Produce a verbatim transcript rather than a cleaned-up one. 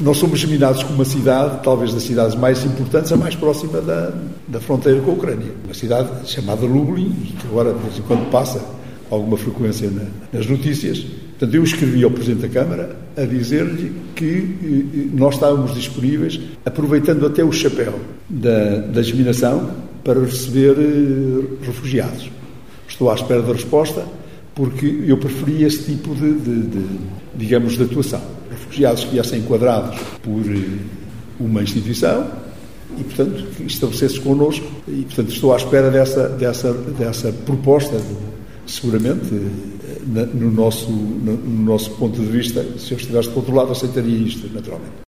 nós somos examinados como uma cidade, talvez das cidades mais importantes, a mais próxima da, da fronteira com a Ucrânia. Uma cidade chamada Lublin, que agora de vez em quando passa alguma frequência na, nas notícias. Portanto, eu escrevi ao Presidente da Câmara a dizer-lhe que eh, nós estávamos disponíveis, aproveitando até o chapéu da, da examinação, para receber eh, refugiados. Estou à espera da resposta, porque eu preferia esse tipo de, de, de digamos, de atuação. Refugiados que viessem enquadrados por uma instituição e, portanto, que estabelecesse connosco. E, portanto, estou à espera dessa, dessa, dessa proposta, seguramente, no nosso, no nosso ponto de vista. Se eu estivesse do outro lado, aceitaria isto, naturalmente.